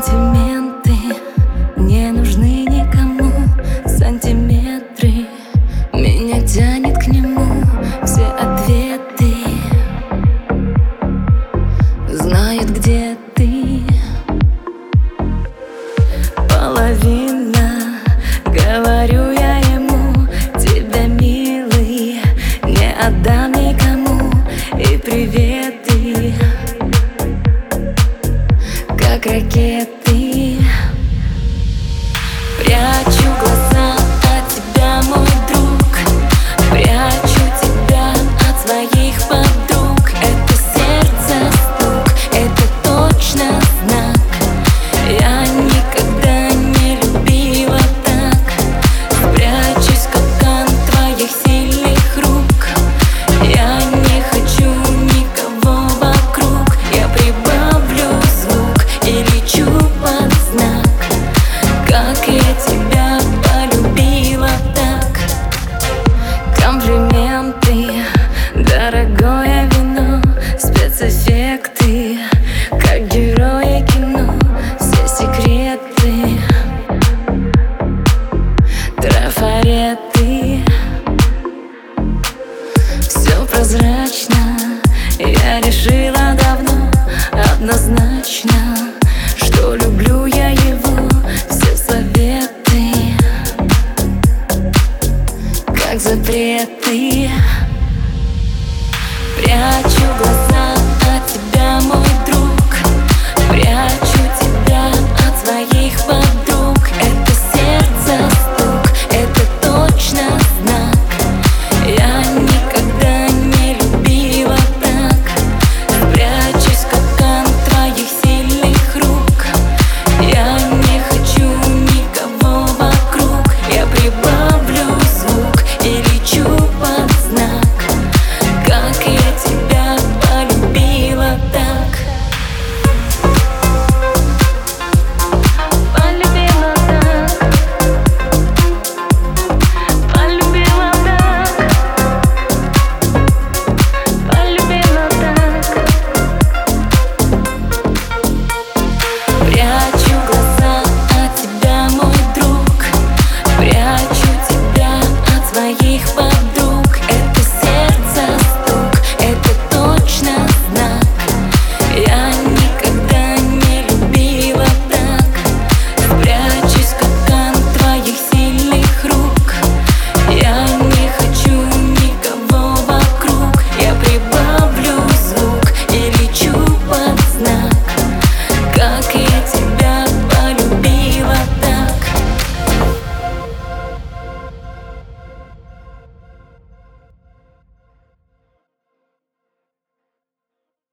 Сантименты не нужны никому, сантиметры меня тянет к нему. Все ответы знает, где ты. Половина, говорю я ему, тебя, милый, не отдам никому. И приветы, как ракеты. Прячу глаза от тебя, мой друг, прячу тебя от своих подруг. Это сердце стук, это точно знак. Я никогда не любила так. Спрячусь в капкан твоих сильных рук. Я не хочу никого вокруг. Я прибавлю звук и лечу под знак. Как я тебя полюбила так. Комплименты, дорогое вино, спецэффекты, как герои кино. Все секреты, трафареты, все прозрачно. Я решила давно, однозначно, что люблю я его. Все советы, как запреты. Прячу глаза